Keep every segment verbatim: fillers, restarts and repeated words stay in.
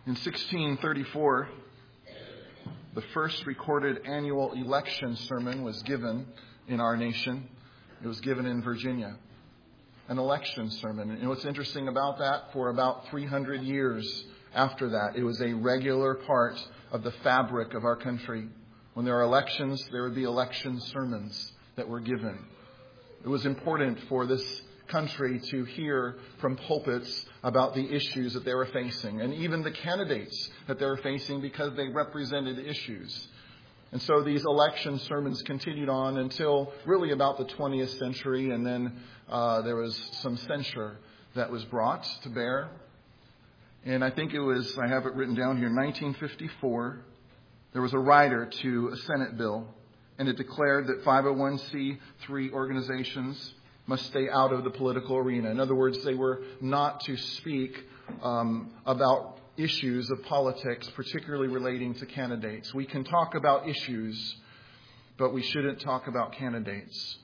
In sixteen thirty-four, the first recorded annual election sermon was given in our nation. It was given in Virginia, an election sermon. And what's interesting about that, for about three hundred years after that, it was a regular part of the fabric of our country. When there are elections, there would be election sermons that were given. It was important for this country to hear from pulpits about the issues that they were facing, and even the candidates that they were facing, because they represented issues. And so these election sermons continued on until really about the twentieth century, and then uh, there was some censure that was brought to bear. And I think it was, I have it written down here, nineteen fifty-four, there was a rider to a Senate bill, and it declared that five oh one c three organizations must stay out of the political arena. In other words, they were not to speak um, about issues of politics, particularly relating to candidates. We can talk about issues, but we shouldn't talk about candidates.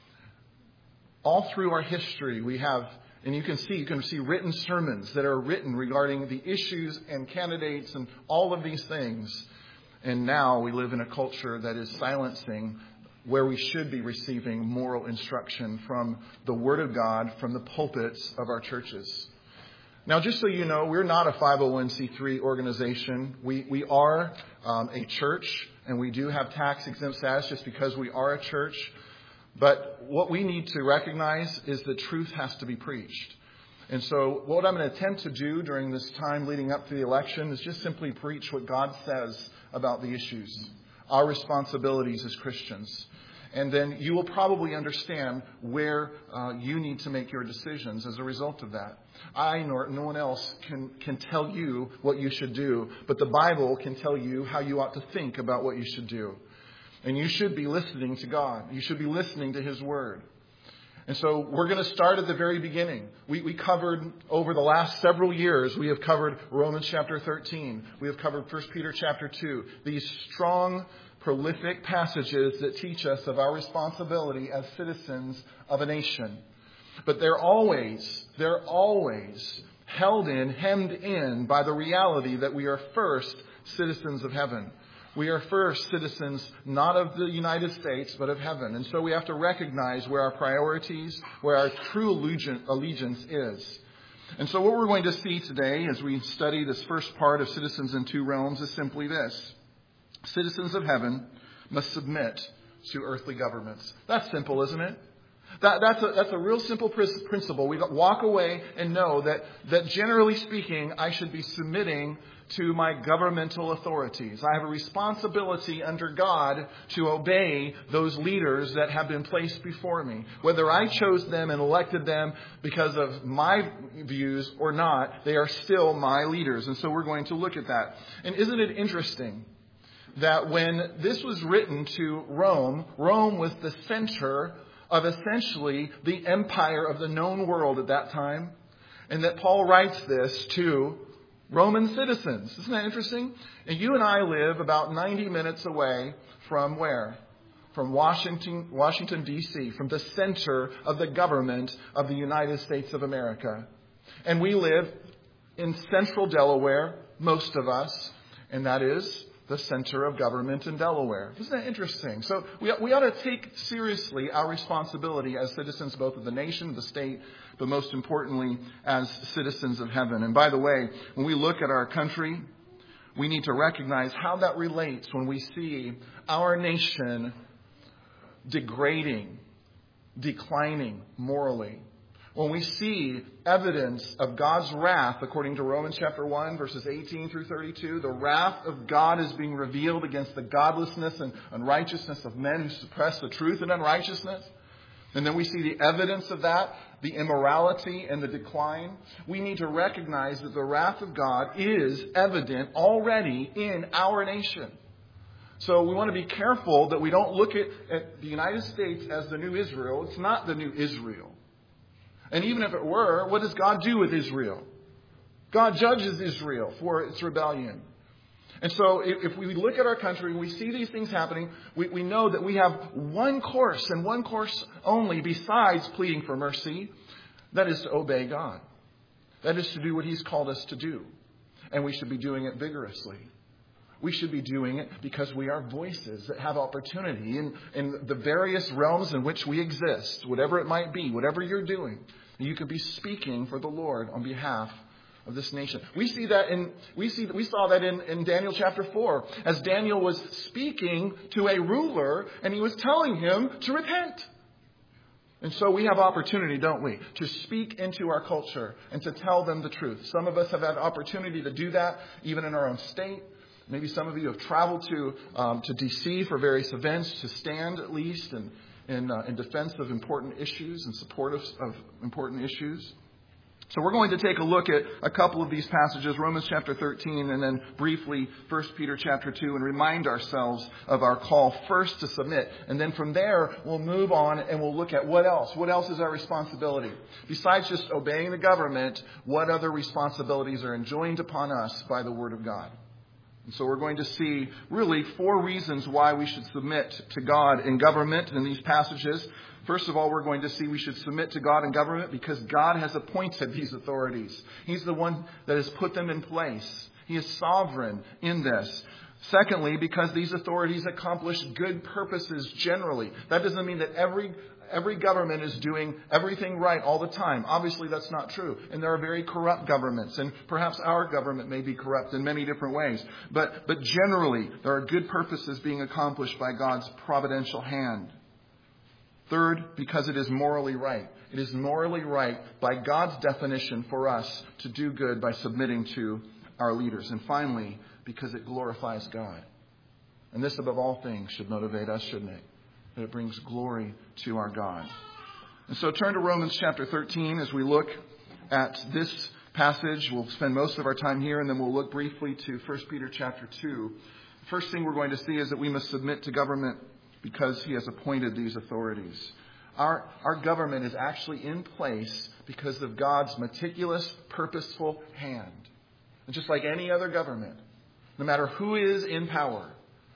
All through our history, we have, and you can see, you can see written sermons that are written regarding the issues and candidates and all of these things. And now we live in a culture that is silencing where we should be receiving moral instruction from the Word of God, from the pulpits of our churches. Now, just so you know, we're not a five oh one c three organization. We we are um, a church, and we do have tax-exempt status just because we are a church. But what we need to recognize is the truth has to be preached. And so what I'm going to attempt to do during this time leading up to the election is just simply preach what God says about the issues, our responsibilities as Christians. And then you will probably understand where uh, you need to make your decisions as a result of that. I nor no one else can, can tell you what you should do, but the Bible can tell you how you ought to think about what you should do. And you should be listening to God. You should be listening to His Word. And so we're going to start at the very beginning. We, we covered over the last several years, we have covered Romans chapter thirteen. We have covered First Peter chapter two. These strong, prolific passages that teach us of our responsibility as citizens of a nation. But they're always, they're always held in, hemmed in by the reality that we are first citizens of heaven. We are first citizens not of the United States, but of heaven. And so we have to recognize where our priorities, where our true allegiance is. And so what we're going to see today as we study this first part of Citizens in Two Realms is simply this. Citizens of heaven must submit to earthly governments. That's simple, isn't it? That, that's, a, that's a real simple principle. We walk away and know that, that generally speaking, I should be submitting to my governmental authorities. I have a responsibility under God to obey those leaders that have been placed before me. Whether I chose them and elected them because of my views or not, they are still my leaders. And so we're going to look at that. And isn't it interesting that when this was written to Rome, Rome was the center of essentially the empire of the known world at that time, and that Paul writes this to Roman citizens. Isn't that interesting? And you and I live about ninety minutes away from where? From Washington, Washington, D C, from the center of the government of the United States of America. And we live in central Delaware, most of us, and that is the center of government in Delaware. Isn't that interesting? So we, we ought to take seriously our responsibility as citizens both of the nation, the state, but most importantly as citizens of heaven. And by the way, when we look at our country, we need to recognize how that relates when we see our nation degrading, declining morally. When we see evidence of God's wrath, according to Romans chapter one, verses eighteen through thirty-two, the wrath of God is being revealed against the godlessness and unrighteousness of men who suppress the truth and unrighteousness. And then we see the evidence of that, the immorality and the decline. We need to recognize that the wrath of God is evident already in our nation. So we want to be careful that we don't look at, at the United States as the new Israel. It's not the new Israel. And even if it were, what does God do with Israel? God judges Israel for its rebellion. And so if, if we look at our country and we see these things happening, we, we know that we have one course and one course only besides pleading for mercy. That is to obey God. That is to do what He's called us to do. And we should be doing it vigorously. We should be doing it because we are voices that have opportunity in, in the various realms in which we exist, whatever it might be, whatever you're doing. You could be speaking for the Lord on behalf of this nation. We see that in we see we saw that in, in Daniel chapter four, as Daniel was speaking to a ruler and he was telling him to repent. And so we have opportunity, don't we, to speak into our culture and to tell them the truth. Some of us have had opportunity to do that even in our own state. Maybe some of you have traveled to um, to D C for various events to stand at least in in, uh, in defense of important issues and support of, of important issues. So we're going to take a look at a couple of these passages, Romans chapter thirteen, and then briefly First Peter chapter two, and remind ourselves of our call first to submit. And then from there, we'll move on and we'll look at what else. What else is our responsibility? Besides just obeying the government, what other responsibilities are enjoined upon us by the Word of God? And so we're going to see really four reasons why we should submit to God in government in these passages. First of all, we're going to see we should submit to God in government because God has appointed these authorities. He's the one that has put them in place. He is sovereign in this. Secondly, because these authorities accomplish good purposes generally. That doesn't mean that every every government is doing everything right all the time. Obviously, that's not true. And there are very corrupt governments. And perhaps our government may be corrupt in many different ways. But, but generally, there are good purposes being accomplished by God's providential hand. Third, because it is morally right. It is morally right by God's definition for us to do good by submitting to our leaders. And finally, because it glorifies God. And this, above all things, should motivate us, shouldn't it? That it brings glory to our God. And so turn to Romans chapter thirteen as we look at this passage. We'll spend most of our time here, and then we'll look briefly to First Peter chapter two. The first thing we're going to see is that we must submit to government because he has appointed these authorities. Our, our government is actually in place because of God's meticulous, purposeful hand. And just like any other government, no matter who is in power.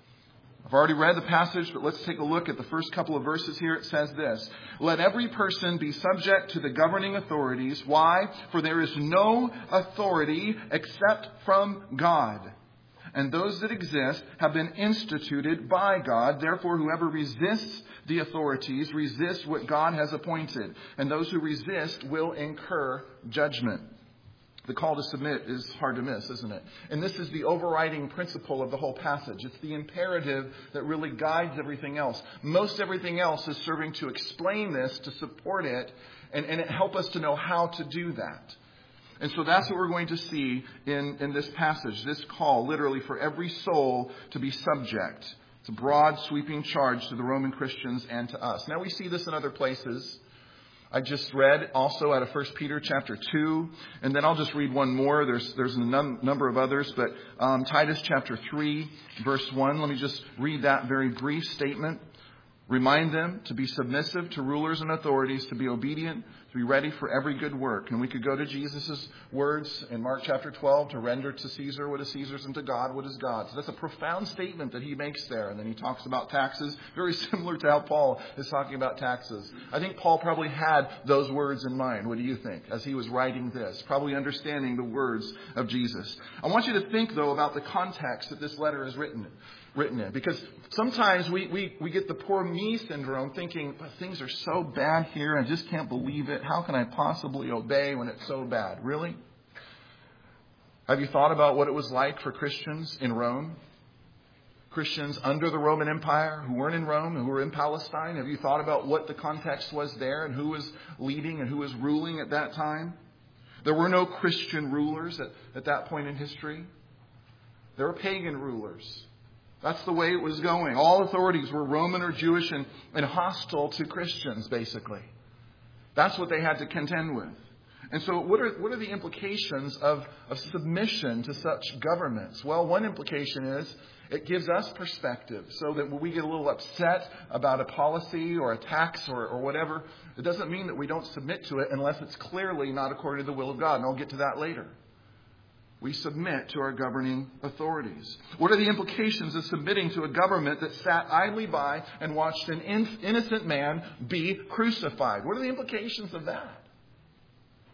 I've already read the passage, but let's take a look at the first couple of verses here. It says this: "Let every person be subject to the governing authorities." Why? "For there is no authority except from God. And those that exist have been instituted by God. Therefore, whoever resists the authorities resists what God has appointed. And those who resist will incur judgment." The call to submit is hard to miss, isn't it? And this is the overriding principle of the whole passage. It's the imperative that really guides everything else. Most everything else is serving to explain this, to support it, and, and it help us to know how to do that. And so that's what we're going to see in, in this passage, this call literally for every soul to be subject. It's a broad, sweeping charge to the Roman Christians and to us. Now we see this in other places. I just read also out of First Peter chapter two, and then I'll just read one more. There's there's a num- number of others, but um, Titus chapter three, verse one. Let me just read that very brief statement. "Remind them to be submissive to rulers and authorities, to be obedient, to be ready for every good work." And we could go to Jesus' words in Mark chapter twelve, "To render to Caesar what is Caesar's and to God what is God's." That's a profound statement that he makes there. And then he talks about taxes, very similar to how Paul is talking about taxes. I think Paul probably had those words in mind. What do you think? As he was writing this, probably understanding the words of Jesus. I want you to think, though, about the context that this letter is written in. written in. Because sometimes we, we, we get the poor me syndrome thinking, but things are so bad here. I just can't believe it. How can I possibly obey when it's so bad? Really? Have you thought about what it was like for Christians in Rome? Christians under the Roman Empire who weren't in Rome and who were in Palestine? Have you thought about what the context was there and who was leading and who was ruling at that time? There were no Christian rulers at, at that point in history. There were pagan rulers. That's the way it was going. All authorities were Roman or Jewish and, and hostile to Christians, basically. That's what they had to contend with. And so what are what are the implications of, of submission to such governments? Well, one implication is it gives us perspective so that when we get a little upset about a policy or a tax or, or whatever, it doesn't mean that we don't submit to it unless it's clearly not according to the will of God. And I'll get to that later. We submit to our governing authorities. What are the implications of submitting to a government that sat idly by and watched an in- innocent man be crucified? What are the implications of that?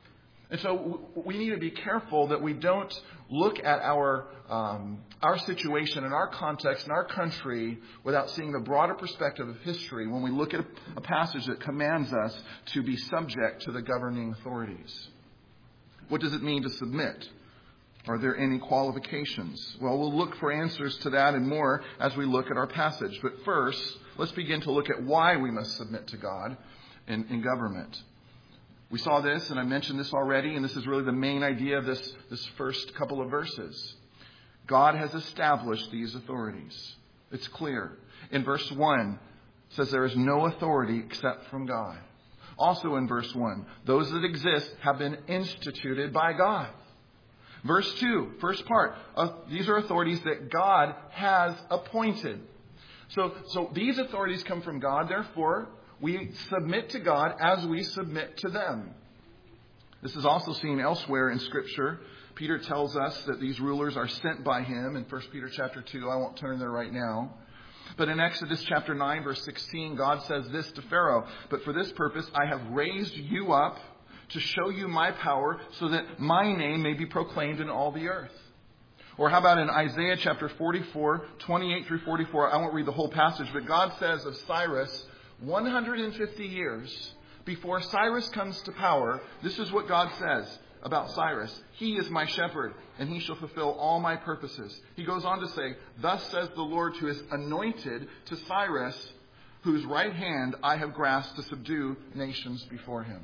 And so we need to be careful that we don't look at our um, our situation and our context and our country without seeing the broader perspective of history when we look at a passage that commands us to be subject to the governing authorities. What does it mean to submit? Are there any qualifications? Well, we'll look for answers to that and more as we look at our passage. But first, let's begin to look at why we must submit to God in, in government. We saw this, and I mentioned this already, and this is really the main idea of this, this first couple of verses. God has established these authorities. It's clear. In verse one, it says there is no authority except from God. Also in verse one, those that exist have been instituted by God. Verse two, first part, uh, these are authorities that God has appointed. So, so these authorities come from God, therefore, we submit to God as we submit to them. This is also seen elsewhere in Scripture. Peter tells us that these rulers are sent by him in First Peter chapter two. I won't turn there right now. But in Exodus chapter nine, verse sixteen, God says this to Pharaoh, "But for this purpose I have raised you up to show you my power so that my name may be proclaimed in all the earth." Or how about in Isaiah chapter forty-four, twenty-eight through forty-four? I won't read the whole passage, but God says of Cyrus, one hundred fifty years before Cyrus comes to power, this is what God says about Cyrus. "He is my shepherd, and he shall fulfill all my purposes." He goes on to say, "Thus says the Lord to his anointed, to Cyrus, whose right hand I have grasped to subdue nations before him."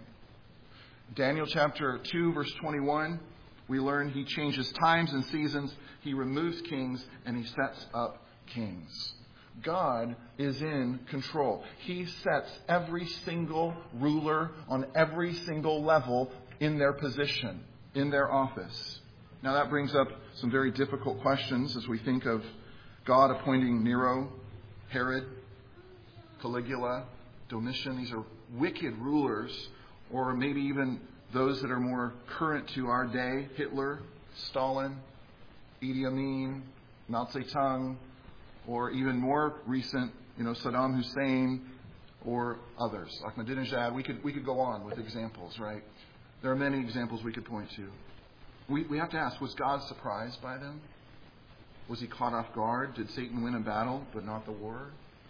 Daniel chapter two, verse twenty-one, we learn he changes times and seasons, he removes kings, and he sets up kings. God is in control. He sets every single ruler on every single level in their position, in their office. Now that brings up some very difficult questions as we think of God appointing Nero, Herod, Caligula, Domitian. These are wicked rulers, or maybe even those that are more current to our day: Hitler, Stalin, Idi Amin, Mao Zedong, or even more recent, you know, Saddam Hussein, or others, Ahmadinejad. We could we could go on with examples, right? There are many examples we could point to. We we have to ask: was God surprised by them? Was he caught off guard? Did Satan win a battle but not the war?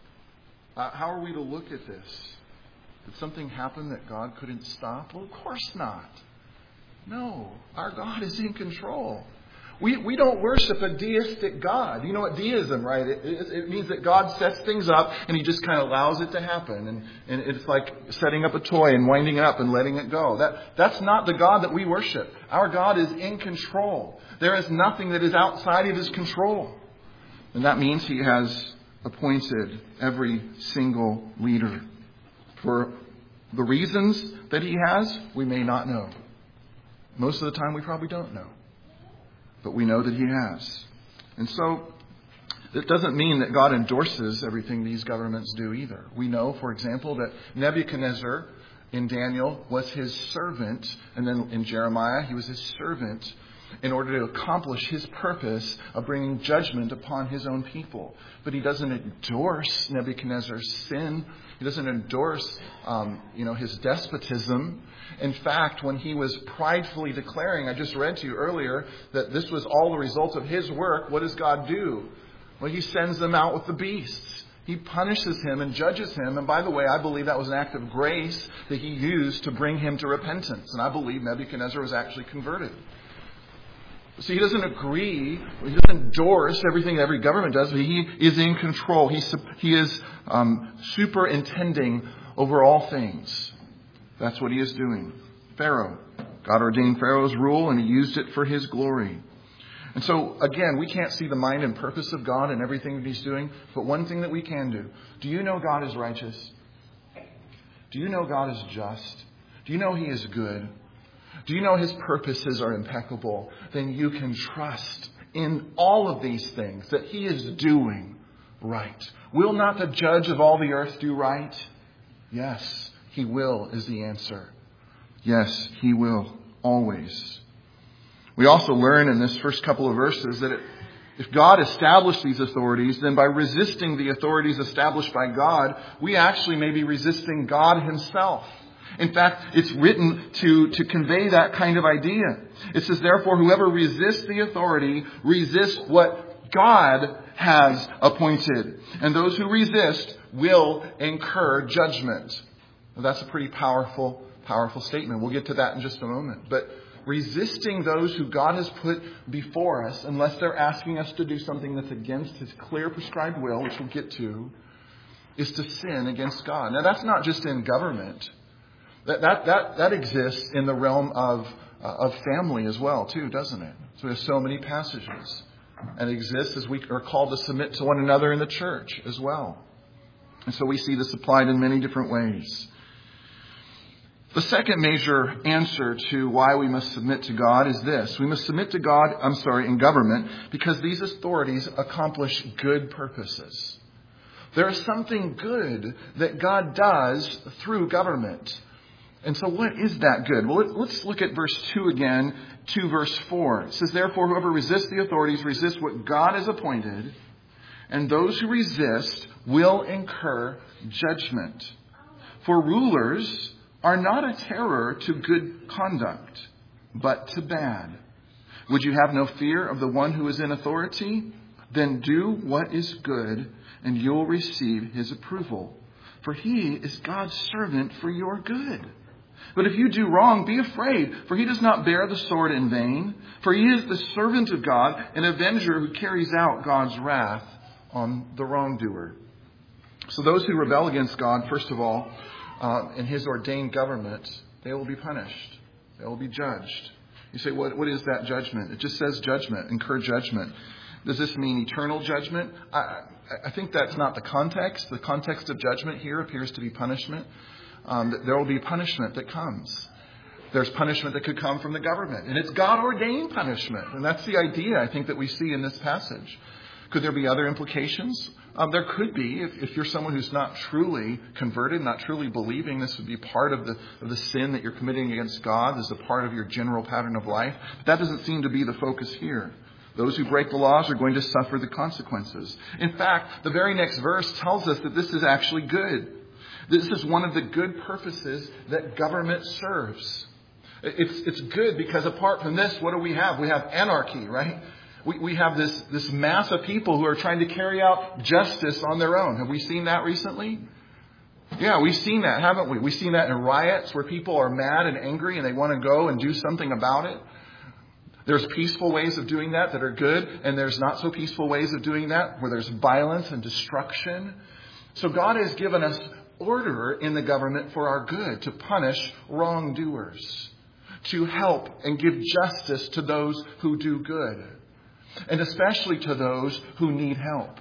Uh, how are we to look at this? Did something happen that God couldn't stop? Well, of course not. No, our God is in control. We we don't worship a deistic God. You know what deism, right? It, it, it means that God sets things up and he just kind of allows it to happen. And, and it's like setting up a toy and winding it up and letting it go. That That's not the God that we worship. Our God is in control. There is nothing that is outside of his control. And that means he has appointed every single leader. For the reasons that he has, we may not know. Most of the time we probably don't know. But we know that he has. And so it doesn't mean that God endorses everything these governments do either. We know, for example, that Nebuchadnezzar in Daniel was his servant. And then in Jeremiah, he was his servant in order to accomplish his purpose of bringing judgment upon his own people. But he doesn't endorse Nebuchadnezzar's sin. He doesn't endorse, um, you know, his despotism. In fact, when he was pridefully declaring, I just read to you earlier, that this was all the result of his work, what does God do? Well, he sends them out with the beasts. He punishes him and judges him. And by the way, I believe that was an act of grace that he used to bring him to repentance. And I believe Nebuchadnezzar was actually converted. So he doesn't agree, he doesn't endorse everything every government does, but he is in control. He, he is um, superintending over all things. That's what he is doing. Pharaoh. God ordained Pharaoh's rule and he used it for his glory. And so, again, we can't see the mind and purpose of God in everything that he's doing, but one thing that we can do. Do you know God is righteous? Do you know God is just? Do you know he is good? Do you know his purposes are impeccable? Then you can trust in all of these things that he is doing right. Will not the judge of all the earth do right? Yes, he will is the answer. Yes, he will always. We also learn in this first couple of verses that it, if God established these authorities, then by resisting the authorities established by God, we actually may be resisting God himself. In fact, it's written to, to convey that kind of idea. It says, therefore, whoever resists the authority resists what God has appointed. And those who resist will incur judgment. Well, that's a pretty powerful, powerful statement. We'll get to that in just a moment. But resisting those who God has put before us, unless they're asking us to do something that's against His clear prescribed will, which we'll get to, is to sin against God. Now, that's not just in government. That that that, that exists in the realm of uh, of family as well, too, doesn't it? So there's so many passages. And it exists as we are called to submit to one another in the church as well. And so we see this applied in many different ways. The second major answer to why we must submit to God is this. We must submit to God, I'm sorry, in government, because these authorities accomplish good purposes. There is something good that God does through government. And so what is that good? Well, let's look at verse two again, to verse four. It says, therefore, whoever resists the authorities resists what God has appointed, and those who resist will incur judgment. For rulers are not a terror to good conduct, but to bad. Would you have no fear of the one who is in authority? Then do what is good, and you'll receive his approval. For he is God's servant for your good. But if you do wrong, be afraid, for he does not bear the sword in vain. For he is the servant of God, an avenger who carries out God's wrath on the wrongdoer. So those who rebel against God, first of all, uh, in his ordained government, they will be punished. They will be judged. You say, what, what is that judgment? It just says judgment, incur judgment. Does this mean eternal judgment? I, I think that's not the context. The context of judgment here appears to be punishment. Um, there will be punishment that comes. There's punishment that could come from the government. And it's God-ordained punishment. And that's the idea, I think, that we see in this passage. Could there be other implications? Um, there could be. If, if you're someone who's not truly converted, not truly believing this would be part of the, of the sin that you're committing against God, this is a part of your general pattern of life. But that doesn't seem to be the focus here. Those who break the laws are going to suffer the consequences. In fact, the very next verse tells us that this is actually good. This is one of the good purposes that government serves. It's, it's good because apart from this, what do we have? We have anarchy, right? We, we have this, this mass of people who are trying to carry out justice on their own. Have we seen that recently? Yeah, we've seen that, haven't we? We've seen that in riots where people are mad and angry and they want to go and do something about it. There's peaceful ways of doing that that are good, and there's not so peaceful ways of doing that where there's violence and destruction. So God has given us order in the government for our good, to punish wrongdoers, to help and give justice to those who do good, and especially to those who need help.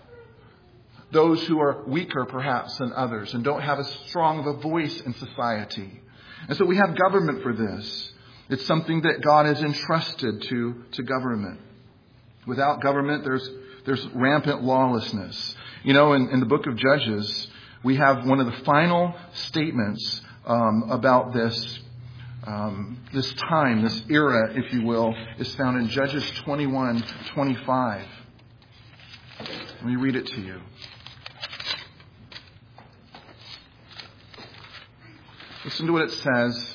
Those who are weaker perhaps than others and don't have as strong of a voice in society. And so we have government for this. It's something that God has entrusted to, to government. Without government, there's there's rampant lawlessness. You know, in, in the book of Judges, we have one of the final statements um, about this um, this time, this era, if you will, is found in Judges twenty-one twenty-five. Let me read it to you. Listen to what it says.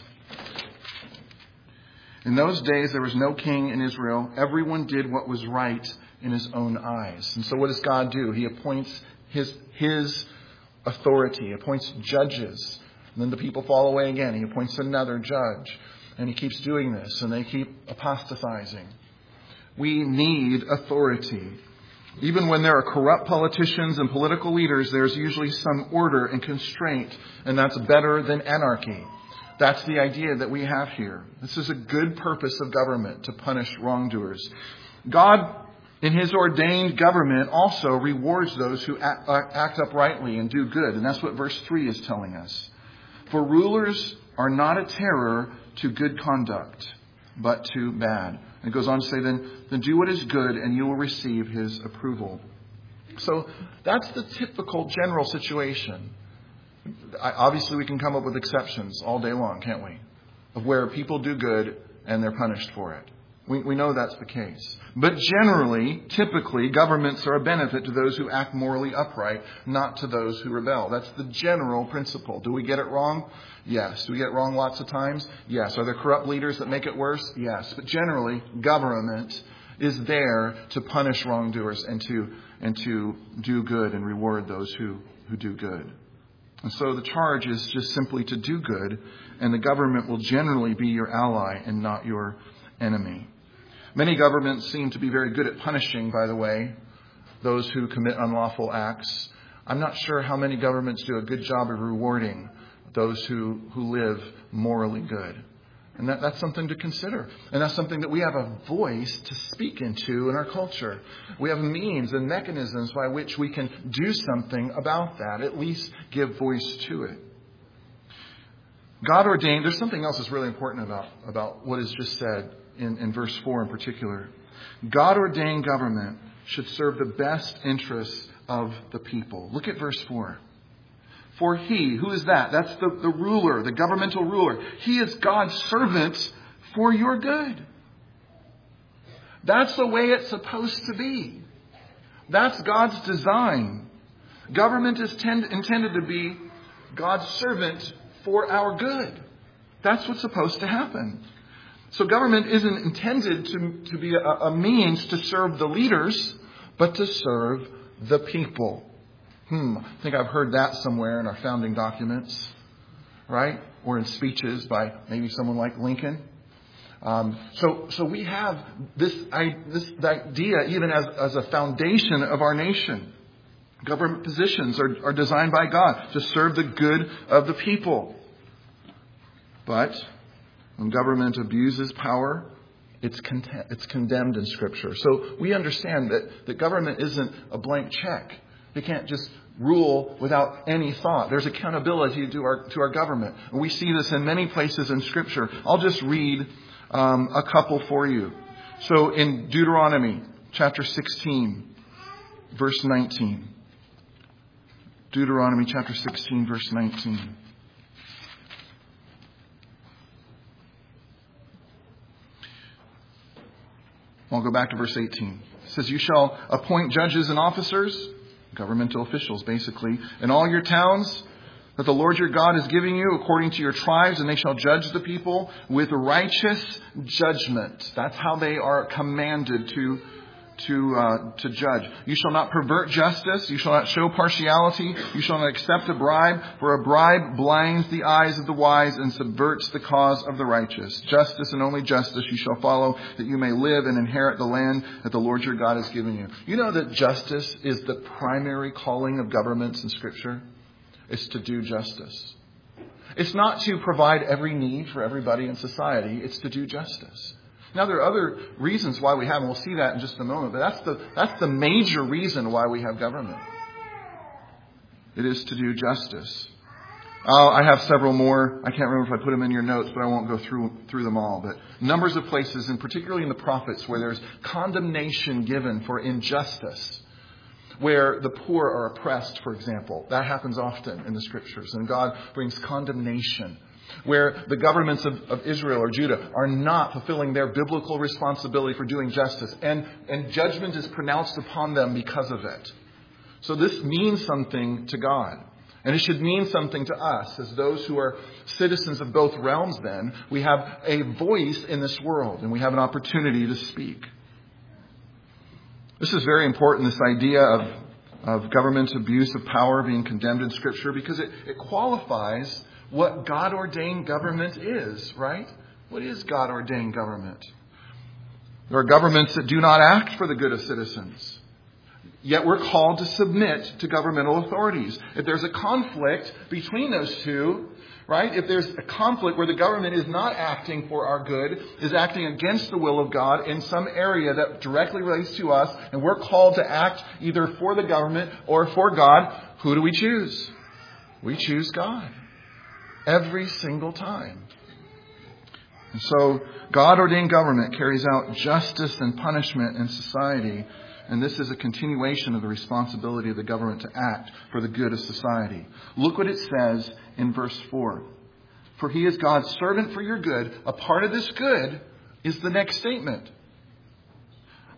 In those days, there was no king in Israel. Everyone did what was right in his own eyes. And so what does God do? He appoints his, his authority. He appoints judges. And then the people fall away again. He appoints another judge. And he keeps doing this. And they keep apostatizing. We need authority. Even when there are corrupt politicians and political leaders, there's usually some order and constraint. And that's better than anarchy. That's the idea that we have here. This is a good purpose of government, to punish wrongdoers. God, in his ordained government, also rewards those who act, act uprightly and do good. And that's what verse three is telling us. For rulers are not a terror to good conduct, but to bad. And it goes on to say, then, then do what is good and you will receive his approval. So that's the typical general situation. Obviously, we can come up with exceptions all day long, can't we? Of where people do good and they're punished for it. We, we know that's the case. But generally, typically, governments are a benefit to those who act morally upright, not to those who rebel. That's the general principle. Do we get it wrong? Yes. Do we get it wrong lots of times? Yes. Are there corrupt leaders that make it worse? Yes. But generally, government is there to punish wrongdoers and to and to do good and reward those who, who do good. And so the charge is just simply to do good, and the government will generally be your ally and not your enemy. Many governments seem to be very good at punishing, by the way, those who commit unlawful acts. I'm not sure how many governments do a good job of rewarding those who, who live morally good. And that, that's something to consider. And that's something that we have a voice to speak into in our culture. We have means and mechanisms by which we can do something about that, at least give voice to it. God ordained, there's something else that's really important about, about what is just said in, in verse four in particular. God ordained government should serve the best interests of the people. Look at verse four. For he, who is that? That's the, the ruler, the governmental ruler. He is God's servant for your good. That's the way it's supposed to be. That's God's design. Government is tend, intended to be God's servant for our good. That's what's supposed to happen. So government isn't intended to, to be a, a means to serve the leaders, but to serve the people. Hmm, I think I've heard that somewhere in our founding documents, right? Or in speeches by maybe someone like Lincoln. Um, so, so we have this, I, this idea even as, as a foundation of our nation. Government positions are, are designed by God to serve the good of the people. But when government abuses power, it's, con- it's condemned in Scripture. So we understand that, that government isn't a blank check. They can't just rule without any thought. There's accountability to our to our government. And we see this in many places in Scripture. I'll just read um, a couple for you. So in Deuteronomy chapter sixteen, verse nineteen. Deuteronomy chapter sixteen, verse nineteen. I'll go back to verse eighteen. It says, you shall appoint judges and officers, governmental officials basically, in all your towns that the Lord your God is giving you according to your tribes, and they shall judge the people with righteous judgment. That's how they are commanded to to uh, to judge. You shall not pervert justice. You shall not show partiality. You shall not accept a bribe, for a bribe blinds the eyes of the wise and subverts the cause of the righteous. Justice and only justice you shall follow, that you may live and inherit the land that the Lord your God has given you. You know that justice is the primary calling of governments in Scripture? It's to do justice. It's not to provide every need for everybody in society. It's to do justice. Now, there are other reasons why we have, and we'll see that in just a moment, but that's the, that's the major reason why we have government. It is to do justice. Uh, I have several more. I can't remember if I put them in your notes, but I won't go through through them all. But numbers of places, and particularly in the prophets, where there's condemnation given for injustice, where the poor are oppressed, for example. That happens often in the Scriptures, and God brings condemnation. Where the governments of, of Israel or Judah are not fulfilling their biblical responsibility for doing justice. And, and judgment is pronounced upon them because of it. So this means something to God. And it should mean something to us as those who are citizens of both realms then. We have a voice in this world and we have an opportunity to speak. This is very important, this idea of, of government abuse of power being condemned in Scripture, because it, it qualifies what God-ordained government is, right? What is God-ordained government? There are governments that do not act for the good of citizens. Yet we're called to submit to governmental authorities. If there's a conflict between those two, right? If there's a conflict where the government is not acting for our good, is acting against the will of God in some area that directly relates to us, and we're called to act either for the government or for God, who do we choose? We choose God. Every single time. And so God-ordained government carries out justice and punishment in society. And this is a continuation of the responsibility of the government to act for the good of society. Look what it says in verse four. For he is God's servant for your good. A part of this good is the next statement.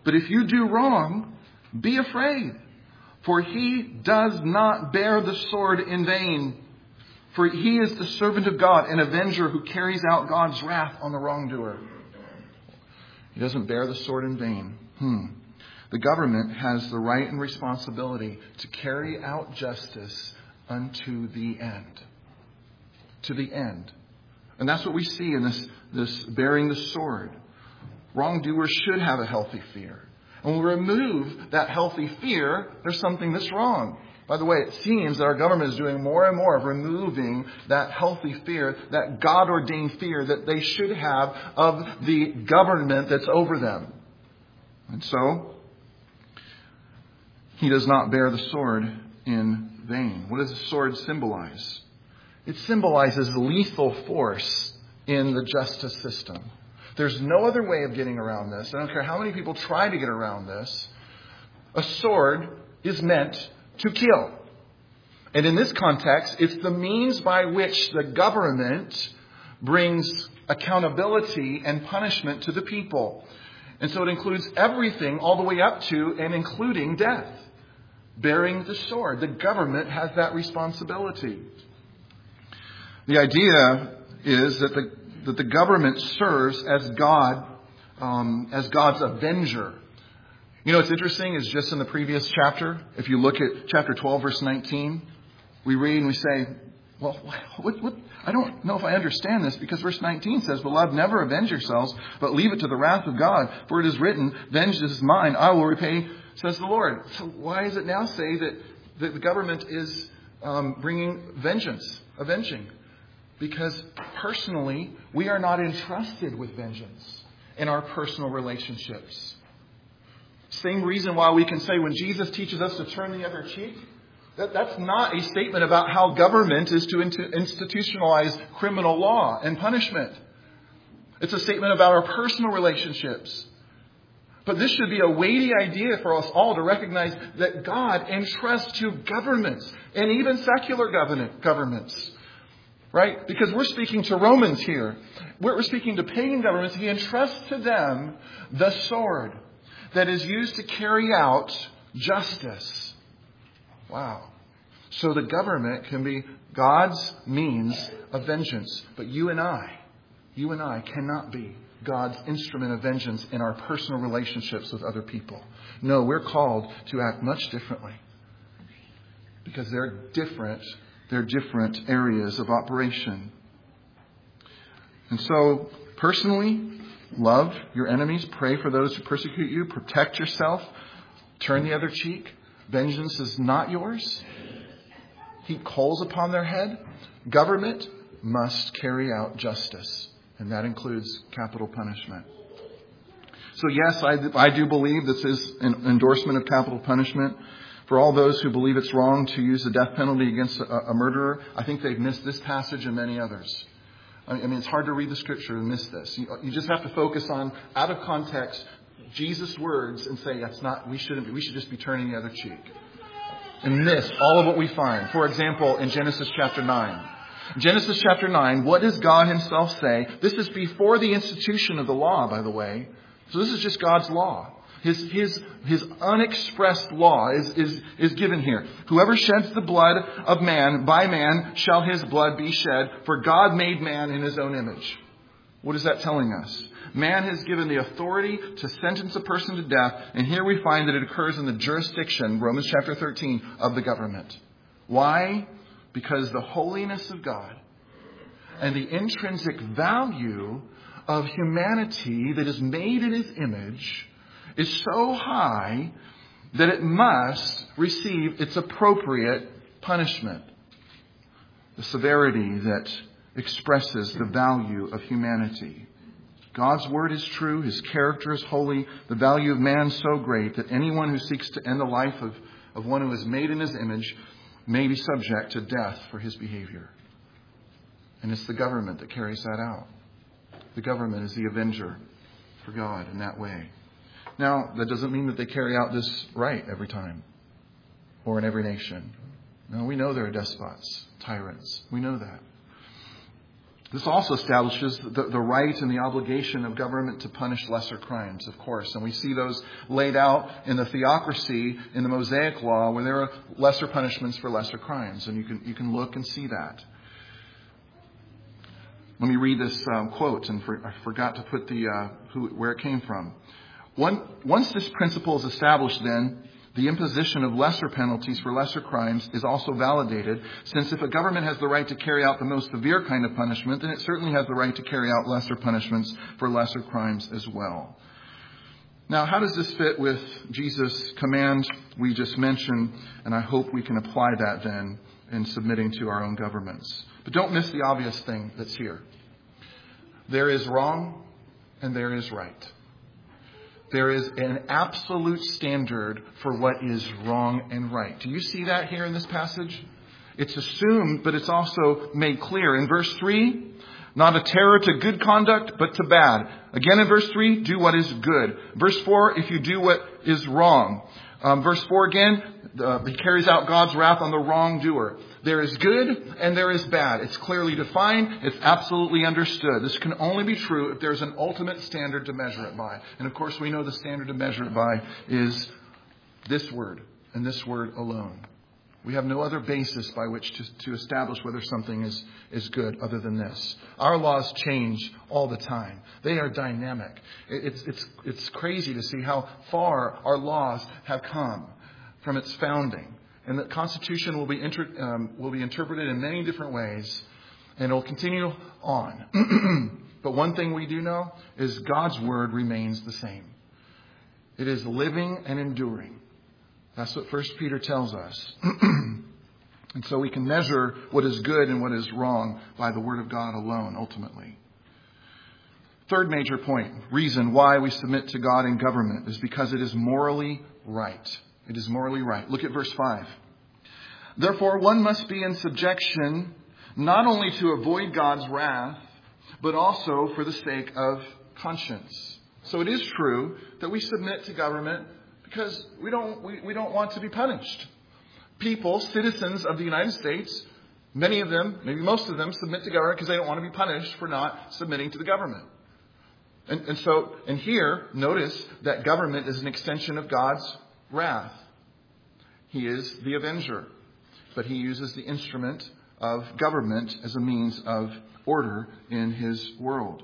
But if you do wrong, be afraid, for he does not bear the sword in vain. For he is the servant of God, an avenger who carries out God's wrath on the wrongdoer. He doesn't bear the sword in vain. Hmm. The government has the right and responsibility to carry out justice unto the end. To the end. And that's what we see in this, this bearing the sword. Wrongdoers should have a healthy fear. And when we remove that healthy fear, there's something that's wrong. By the way, it seems that our government is doing more and more of removing that healthy fear, that God-ordained fear that they should have of the government that's over them. And so, he does not bear the sword in vain. What does the sword symbolize? It symbolizes lethal force in the justice system. There's no other way of getting around this. I don't care how many people try to get around this. A sword is meant to kill. And in this context, it's the means by which the government brings accountability and punishment to the people. And so it includes everything all the way up to and including death. Bearing the sword. The government has that responsibility. The idea is that the, that the government serves as God, um, as God's avenger. You know what's interesting is just in the previous chapter, if you look at chapter twelve, verse nineteen, we read and we say, well, what, what, I don't know if I understand this, because verse nineteen says, Beloved, never avenge yourselves, but leave it to the wrath of God. For it is written, Vengeance is mine, I will repay, says the Lord. So why does it now say that, that the government is um, bringing vengeance, avenging? Because personally, we are not entrusted with vengeance in our personal relationships. Same reason why we can say when Jesus teaches us to turn the other cheek, that, that's not a statement about how government is to institutionalize criminal law and punishment. It's a statement about our personal relationships. But this should be a weighty idea for us all to recognize that God entrusts to governments and even secular government, governments. Right? Because we're speaking to Romans here. We're speaking to pagan governments. He entrusts to them the sword that is used to carry out justice. Wow. So the government can be God's means of vengeance. But you and I, you and I cannot be God's instrument of vengeance in our personal relationships with other people. No, we're called to act much differently. Because they're different, they're different areas of operation. And so, personally, love your enemies. Pray for those who persecute you. Protect yourself. Turn the other cheek. Vengeance is not yours. Heap coals upon their head. Government must carry out justice. And that includes capital punishment. So yes, I, I do believe this is an endorsement of capital punishment. For all those who believe it's wrong to use the death penalty against a, a murderer, I think they've missed this passage and many others. I mean, it's hard to read the scripture and miss this. You, you just have to focus on, out of context, Jesus' words and say, that's not, we shouldn't be, we should just be turning the other cheek. And miss all of what we find. For example, in Genesis chapter nine. Genesis chapter nine, what does God himself say? This is before the institution of the law, by the way. So this is just God's law. His, his, his unexpressed law is, is, is given here. Whoever sheds the blood of man, by man shall his blood be shed, for God made man in his own image. What is that telling us? Man has given the authority to sentence a person to death, and here we find that it occurs in the jurisdiction, Romans chapter thirteen, of the government. Why? Because the holiness of God and the intrinsic value of humanity that is made in his image is so high that it must receive its appropriate punishment. The severity that expresses the value of humanity. God's word is true. His character is holy. The value of man so great that anyone who seeks to end the life of, of one who is made in his image may be subject to death for his behavior. And it's the government that carries that out. The government is the avenger for God in that way. Now, that doesn't mean that they carry out this right every time or in every nation. No, we know there are despots, tyrants. We know that. This also establishes the, the right and the obligation of government to punish lesser crimes, of course. And we see those laid out in the theocracy, in the Mosaic Law, where there are lesser punishments for lesser crimes. And you can, you can look and see that. Let me read this um, quote, and for, I forgot to put the uh, who, where it came from. One, once this principle is established, then, the imposition of lesser penalties for lesser crimes is also validated, since if a government has the right to carry out the most severe kind of punishment, then it certainly has the right to carry out lesser punishments for lesser crimes as well. Now, how does this fit with Jesus' command we just mentioned? And I hope we can apply that then in submitting to our own governments. But don't miss the obvious thing that's here. There is wrong and there is right. There is an absolute standard for what is wrong and right. Do you see that here in this passage? It's assumed, but it's also made clear. In verse three, not a terror to good conduct, but to bad. Again in verse three, do what is good. Verse four, if you do what is wrong. Um, verse four again, uh, he carries out God's wrath on the wrongdoer. There is good and there is bad. It's clearly defined. It's absolutely understood. This can only be true if there's an ultimate standard to measure it by. And of course, we know the standard to measure it by is this word and this word alone. We have no other basis by which to, to establish whether something is, is good other than this. Our laws change all the time. They are dynamic. It's, it's, it's crazy to see how far our laws have come from its founding. And the Constitution will be, inter, um, will be interpreted in many different ways, and it will continue on. But one thing we do know is God's Word remains the same. It is living and enduring. That's what First Peter tells us. And so we can measure what is good and what is wrong by the Word of God alone, ultimately. Third major point, reason why we submit to God in government is because it is morally right. It is morally right. Look at verse five. Therefore, one must be in subjection not only to avoid God's wrath, but also for the sake of conscience. So it is true that we submit to government because we don't, we, we don't want to be punished. People, citizens of the United States, many of them, maybe most of them, submit to government because they don't want to be punished for not submitting to the government. And, and so, and here, notice that government is an extension of God's wrath. He is the avenger, but he uses the instrument of government as a means of order in his world.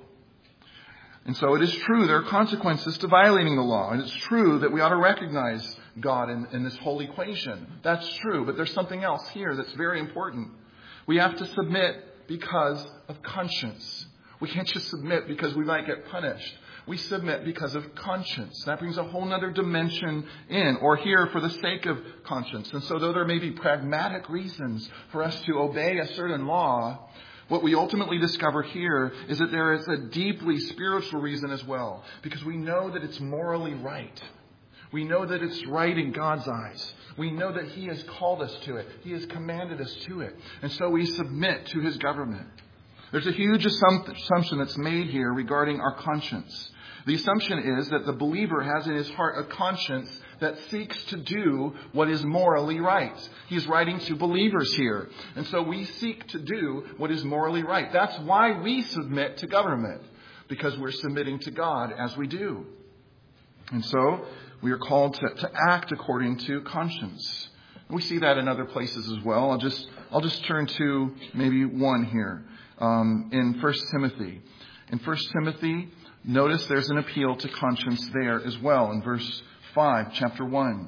And so it is true there are consequences to violating the law. And it's true that we ought to recognize God in, in this whole equation. That's true. But there's something else here that's very important. We have to submit because of conscience. We can't just submit because we might get punished. We submit because of conscience. That brings a whole other dimension in, or here for the sake of conscience. And so though there may be pragmatic reasons for us to obey a certain law, what we ultimately discover here is that there is a deeply spiritual reason as well, because we know that it's morally right. We know that it's right in God's eyes. We know that He has called us to it. He has commanded us to it. And so we submit to His government. There's a huge assumption that's made here regarding our conscience. The assumption is that the believer has in his heart a conscience that seeks to do what is morally right. He's writing to believers here. And so we seek to do what is morally right. That's why we submit to government, because we're submitting to God as we do. And so we are called to, to act according to conscience. We see that in other places as well. I'll just, I'll just turn to maybe one here um, in First Timothy. In First Timothy, notice there's an appeal to conscience there as well in verse five, chapter one.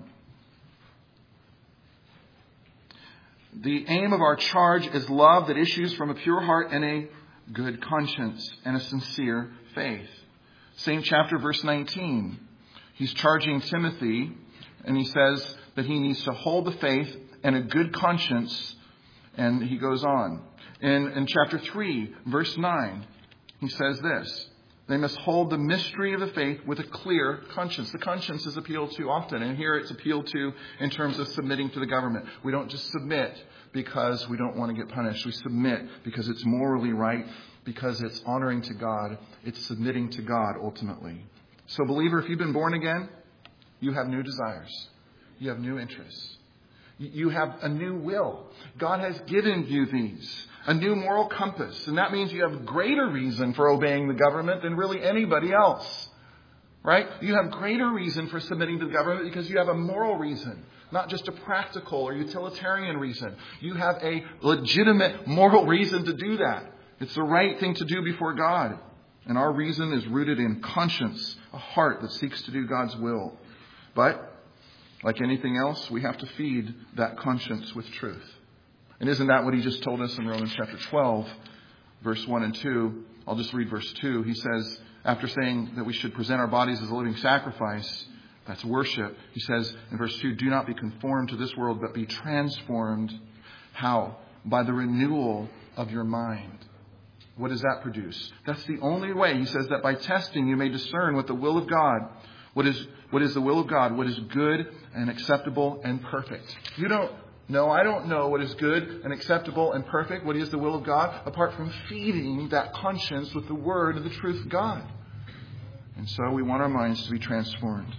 The aim of our charge is love that issues from a pure heart and a good conscience and a sincere faith. Same chapter, verse nineteen. He's charging Timothy, and he says that he needs to hold the faith and a good conscience, and he goes on. In, in chapter three, verse nine, he says this. They must hold the mystery of the faith with a clear conscience. The conscience is appealed to often, and here it's appealed to in terms of submitting to the government. We don't just submit because we don't want to get punished. We submit because it's morally right, because it's honoring to God. It's submitting to God ultimately. So believer, if you've been born again, you have new desires. You have new interests. You have a new will. God has given you these. a new moral compass. And that means you have greater reason for obeying the government than really anybody else. Right? You have greater reason for submitting to the government because you have a moral reason, not just a practical or utilitarian reason. You have a legitimate moral reason to do that. It's the right thing to do before God. And our reason is rooted in conscience, a heart that seeks to do God's will. But, like anything else, we have to feed that conscience with truth. And isn't that what he just told us in Romans chapter twelve, verse one and two? I'll just read verse two. He says, after saying that we should present our bodies as a living sacrifice, that's worship, he says in verse two, do not be conformed to this world, but be transformed. How? By the renewal of your mind. What does that produce? That's the only way. He says that by testing you may discern what the will of God, what is, what is the will of God, what is good and acceptable and perfect. You don't know, I don't know what is good and acceptable and perfect, what is the will of God, apart from feeding that conscience with the word and the truth of God. And so we want our minds to be transformed.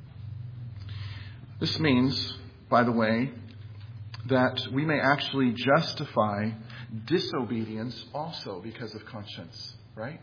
This means, by the way, that we may actually justify disobedience also because of conscience, right?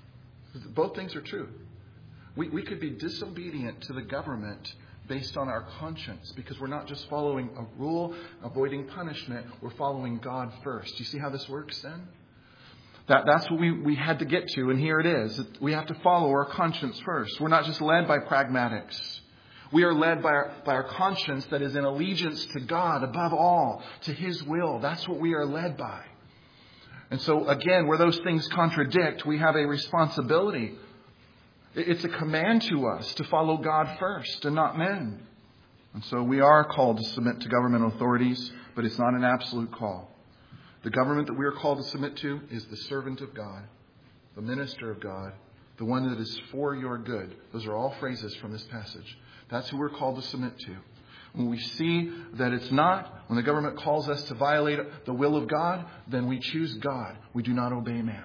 Both things are true. We, we could be disobedient to the government based on our conscience because we're not just following a rule, avoiding punishment. We're following God first. Do you see how this works then? That, that's what we, we had to get to, and here it is. We have to follow our conscience first. We're not just led by pragmatics. We are led by our, by our conscience that is in allegiance to God above all, to His will. That's what we are led by. And so, again, where those things contradict, we have a responsibility. It's a command to us to follow God first and not men. And so we are called to submit to governmental authorities, but it's not an absolute call. The government that we are called to submit to is the servant of God, the minister of God, the one that is for your good. Those are all phrases from this passage. That's who we're called to submit to. When we see that it's not, when the government calls us to violate the will of God, then we choose God. We do not obey man.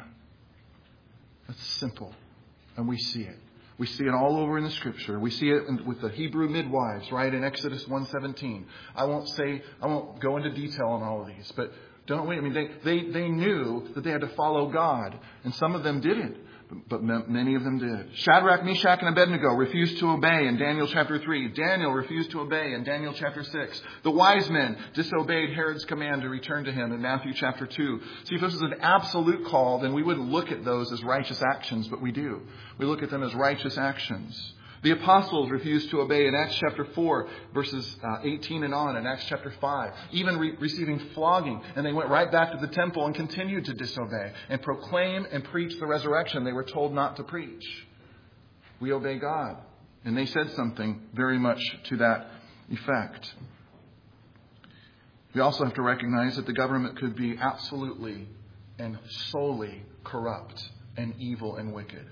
That's simple. And we see it. We see it all over in the Scripture. We see it in, with the Hebrew midwives, right, in Exodus one seventeen. I won't say, I won't go into detail on all of these, but don't wait. I mean, they, they, they knew that they had to follow God, and some of them didn't. But many of them did. Shadrach, Meshach, and Abednego refused to obey in Daniel chapter three. Daniel refused to obey in Daniel chapter six. The wise men disobeyed Herod's command to return to him in Matthew chapter two. See, if this is an absolute call, then we wouldn't look at those as righteous actions, but we do. We look at them as righteous actions. The apostles refused to obey in Acts chapter four, verses uh, eighteen and on, in Acts chapter five, even re- receiving flogging. And they went right back to the temple and continued to disobey and proclaim and preach the resurrection they were told not to preach. We obey God. And they said something very much to that effect. We also have to recognize that the government could be absolutely and solely corrupt and evil and wicked.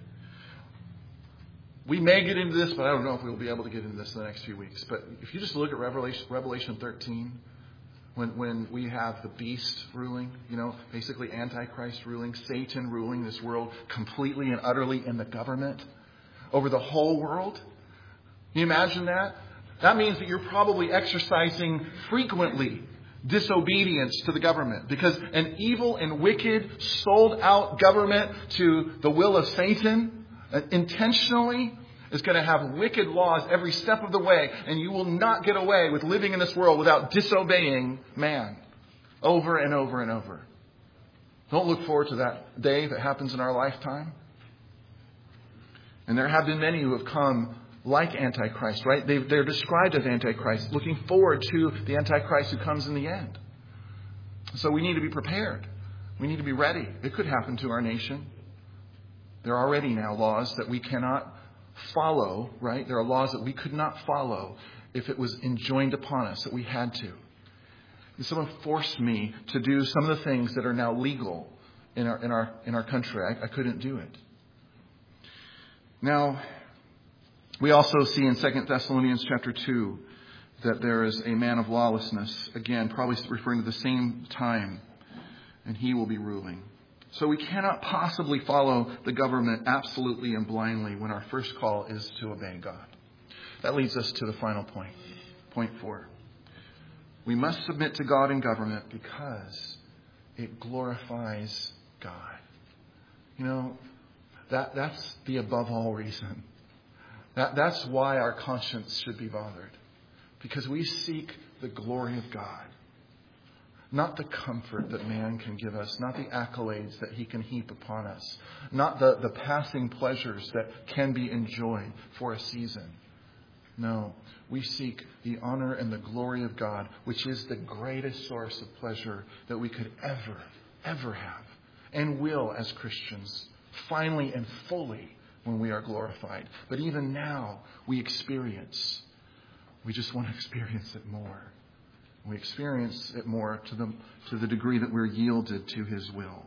We may get into this, but I don't know if we'll be able to get into this in the next few weeks. But if you just look at Revelation, Revelation thirteen, when, when we have the beast ruling, you know, basically Antichrist ruling, Satan ruling this world completely and utterly in the government over the whole world. Can you imagine that? That means that you're probably exercising frequently disobedience to the government, because an evil and wicked, sold out government to the will of Satan intentionally is going to have wicked laws every step of the way, and you will not get away with living in this world without disobeying man over and over and over. Don't look forward to that day that happens in our lifetime. And there have been many who have come like Antichrist, right? They, they're described as Antichrist, looking forward to the Antichrist who comes in the end. So we need to be prepared. We need to be ready. It could happen to our nation. There are already now laws that we cannot follow, right? There are laws that we could not follow if it was enjoined upon us that we had to. And someone forced me to do some of the things that are now legal in our in our in our country. I, I couldn't do it. Now, we also see in Second Thessalonians chapter two that there is a man of lawlessness, again, probably referring to the same time, and he will be ruling. So we cannot possibly follow the government absolutely and blindly when our first call is to obey God. That leads us to the final point. Point four. We must submit to God in government because it glorifies God. You know, that that's the above all reason. That, that's why our conscience should be bothered. Because we seek the glory of God. Not the comfort that man can give us. Not the accolades that he can heap upon us. Not the, the passing pleasures that can be enjoyed for a season. No, we seek the honor and the glory of God, which is the greatest source of pleasure that we could ever, ever have. And will as Christians, finally and fully, when we are glorified. But even now, we experience. We just want to experience it more. We experience it more to the, to the degree that we're yielded to His will.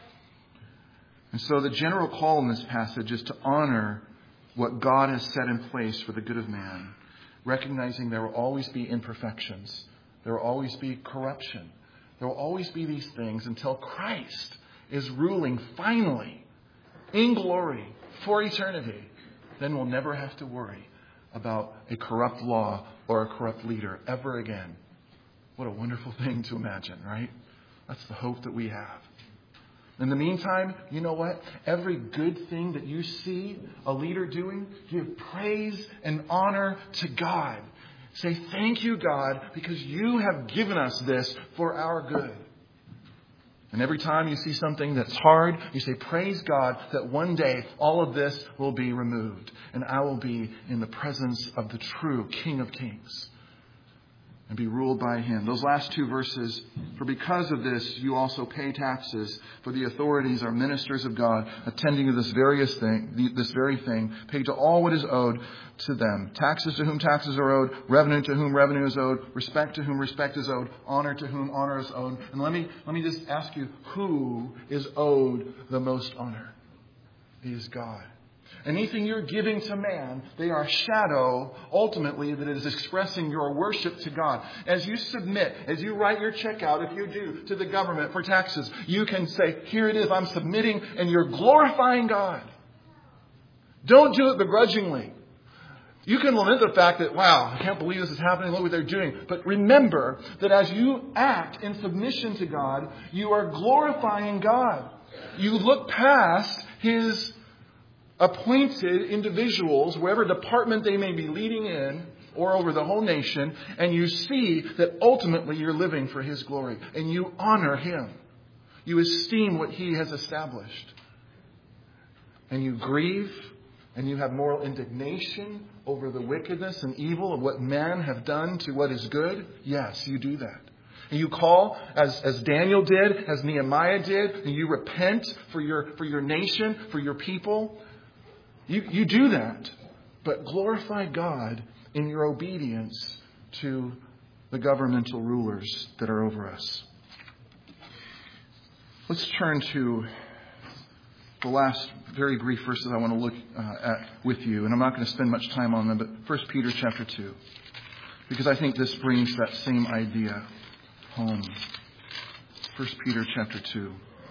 And so the general call in this passage is to honor what God has set in place for the good of man, recognizing there will always be imperfections. There will always be corruption. There will always be these things until Christ is ruling finally in glory for eternity. Then we'll never have to worry about a corrupt law or a corrupt leader ever again. What a wonderful thing to imagine, right? That's the hope that we have. In the meantime, you know what? Every good thing that you see a leader doing, give praise and honor to God. Say, thank you, God, because you have given us this for our good. And every time you see something that's hard, you say, praise God that one day all of this will be removed. And I will be in the presence of the true King of Kings. And be ruled by Him. Those last two verses, for because of this you also pay taxes, for the authorities are ministers of God, attending to this various thing, this very thing, paid to all what is owed to them. Taxes to whom taxes are owed, revenue to whom revenue is owed, respect to whom respect is owed, honor to whom honor is owed. And let me let me just ask you, who is owed the most honor? It is God. Anything you're giving to man, they are a shadow, ultimately, that is expressing your worship to God. As you submit, as you write your check out, if you do, to the government for taxes, you can say, here it is, I'm submitting, and you're glorifying God. Don't do it begrudgingly. You can lament the fact that, wow, I can't believe this is happening, look what they're doing. But remember that as you act in submission to God, you are glorifying God. You look past His appointed individuals, wherever department they may be leading in, or over the whole nation, and you see that ultimately you're living for His glory, and you honor Him. You esteem what He has established. And you grieve, and you have moral indignation over the wickedness and evil of what men have done to what is good. Yes, you do that. And you call, as, as Daniel did, as Nehemiah did, and you repent for your, for your nation, for your people. You, you do that, but glorify God in your obedience to the governmental rulers that are over us. Let's turn to the last very brief verses I want to look uh, at with you, and I'm not going to spend much time on them, but First Peter chapter two, because I think this brings that same idea home. First Peter chapter two.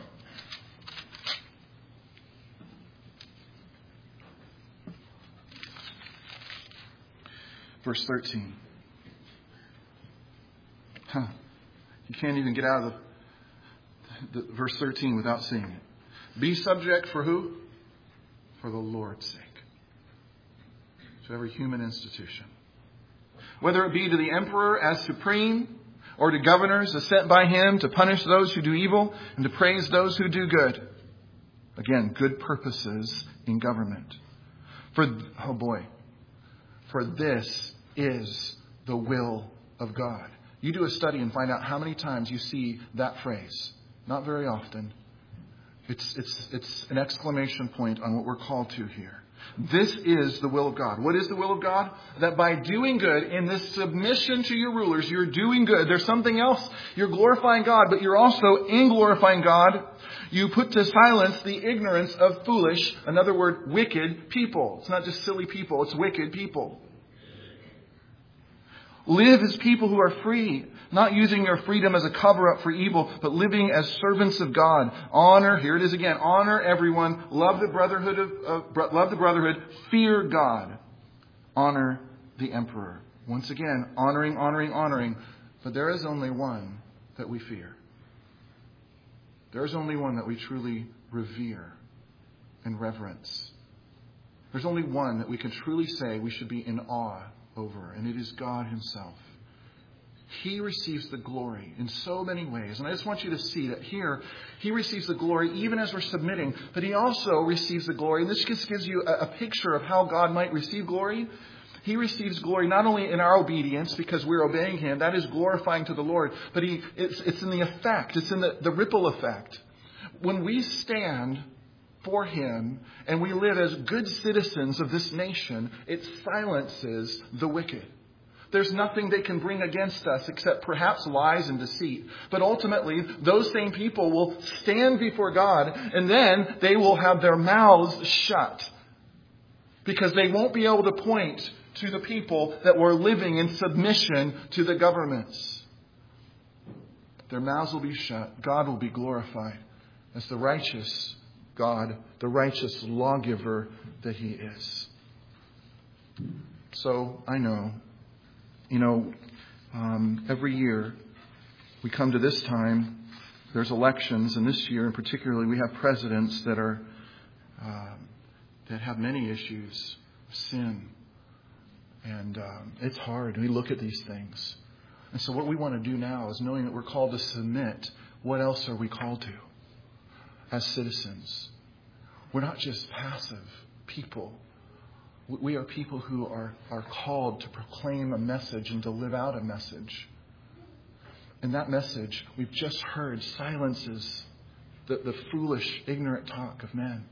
Verse thirteen. Huh. You can't even get out of the, the verse thirteen without seeing it. Be subject for who? For the Lord's sake. To every human institution. Whether it be to the emperor as supreme, or to governors as sent by him to punish those who do evil and to praise those who do good. Again, good purposes in government. For, oh boy, for this is the will of God. You do a study and find out how many times you see that phrase. Not very often. It's, it's, it's an exclamation point on what we're called to here. This is the will of God. What is the will of God? That by doing good, in this submission to your rulers, you're doing good. There's something else. You're glorifying God, but you're also, in glorifying God, you put to silence the ignorance of foolish, another word, wicked people. It's not just silly people, it's wicked people. Live as people who are free, not using your freedom as a cover-up for evil, but living as servants of God. Honor, here it is again, honor everyone, love the brotherhood, of, uh, love the brotherhood, fear God, honor the emperor. Once again, honoring, honoring, honoring, but there is only one that we fear. There's only one that we truly revere and reverence. There's only one that we can truly say we should be in awe over, and it is God himself. He receives the glory in so many ways. And I just want you to see that here, he receives the glory even as we're submitting, but he also receives the glory. And this just gives you a, a picture of how God might receive glory. He receives glory not only in our obedience because we're obeying him, that is glorifying to the Lord, but he it's, it's in the effect, it's in the, the ripple effect. When we stand for him and we live as good citizens of this nation, it silences the wicked. There's nothing they can bring against us except perhaps lies and deceit. But ultimately, those same people will stand before God, and then they will have their mouths shut because they won't be able to point to the people that were living in submission to the governments. Their mouths will be shut. God will be glorified as the righteous God, the righteous lawgiver that he is. So I know, you know, um, every year we come to this time, there's elections, and this year in particular we have presidents that are uh, that have many issues, sin, and um, it's hard. We look at these things, and so what we want to do now is, knowing that we're called to submit, what else are we called to as citizens? We're not just passive people. We are people who are, are called to proclaim a message and to live out a message. And that message, we've just heard, silences the, the foolish, ignorant talk of men.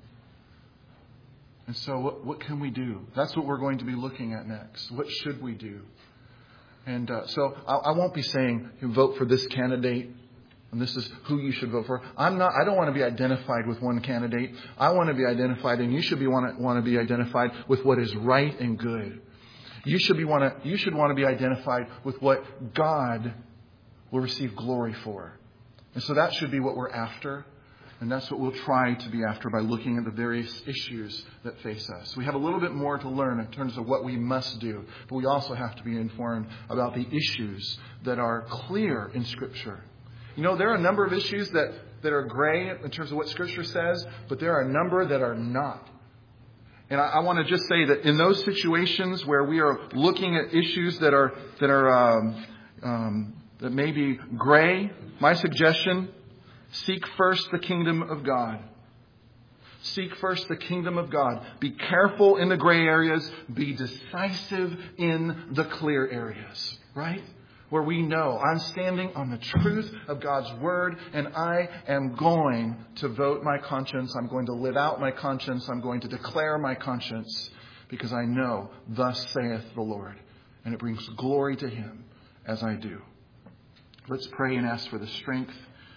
And so what, what can we do? That's what we're going to be looking at next. What should we do? And uh, so I, I won't be saying you vote for this candidate and this is who you should vote for. I'm not. I don't want to be identified with one candidate. I want to be identified, and you should be want to, want to be identified with what is right and good. You should be want to. You should want to be identified with what God will receive glory for. And so that should be what we're after. And that's what we'll try to be after by looking at the various issues that face us. We have a little bit more to learn in terms of what we must do. But we also have to be informed about the issues that are clear in Scripture. You know, there are a number of issues that, that are gray in terms of what Scripture says, but there are a number that are not. And I, I want to just say that in those situations where we are looking at issues that are that are um, um, that may be gray, my suggestion: seek first the kingdom of God. Seek first the kingdom of God. Be careful in the gray areas. Be decisive in the clear areas. Right? Where we know I'm standing on the truth of God's word, and I am going to vote my conscience. I'm going to live out my conscience. I'm going to declare my conscience because I know, thus saith the Lord. And it brings glory to him as I do. Let's pray and ask for the strength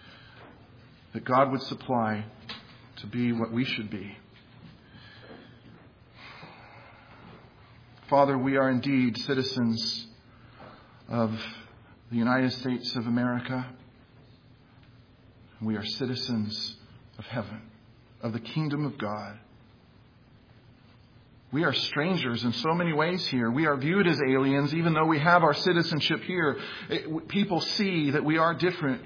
that God would supply to be what we should be. Father, we are indeed citizens of the United States of America. We are citizens of heaven, of the kingdom of God. We are strangers in so many ways here. We are viewed as aliens, even though we have our citizenship here. It, people see that we are different.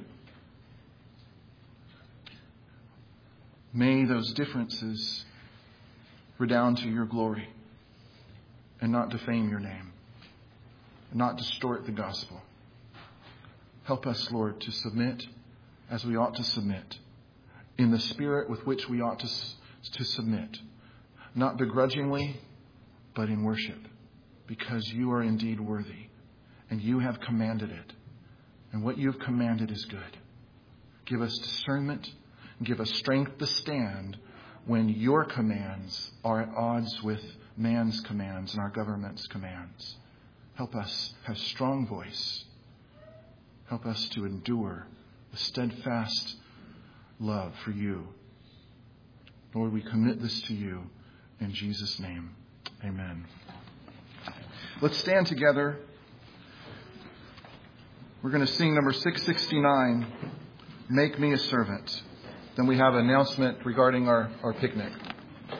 May those differences redound to your glory and not defame your name, and not distort the gospel. Help us, Lord, to submit as we ought to submit, in the spirit with which we ought to, to submit, not begrudgingly, but in worship, because you are indeed worthy, and you have commanded it, and what you have commanded is good. Give us discernment, and give us strength to stand when your commands are at odds with man's commands and our government's commands. Help us have strong voice. Help us to endure the steadfast love for you. Lord, we commit this to you in Jesus' name. Amen. Let's stand together. We're going to sing number six sixty-nine, Make Me a Servant. Then we have an announcement regarding our, our picnic.